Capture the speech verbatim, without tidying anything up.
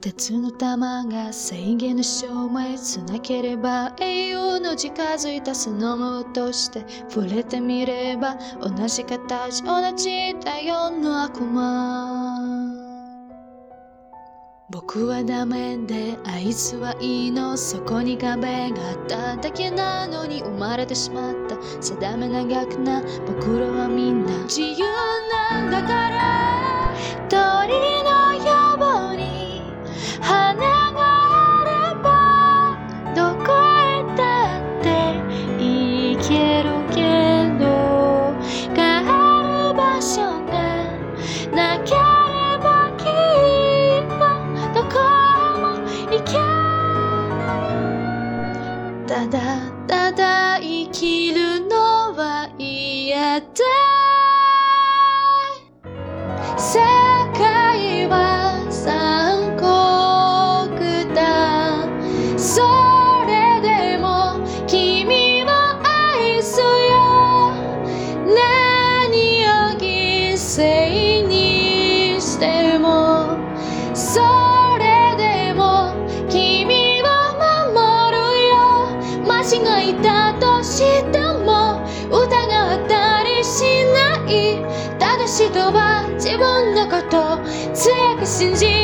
鉄の玉が制限の証明つなければ永遠の近づいたそのもとして触れてみれば同じ形同じ体温の悪魔。僕はダメであいつはいいの、そこに壁があっただけなのに生まれてしまった定め長くな僕らはみんな自由なんだから。鳥の野望に花があればどこへだって行けるけど帰る場所がなければきっとどこも行けない。ただただ生きるのは嫌だ。世界は残酷だ。それでも君を愛すよ。何を犠牲にしてもそれでも君を守るよ。間違えたとしても疑ったりしない。正しいとは自分のこと強く信じ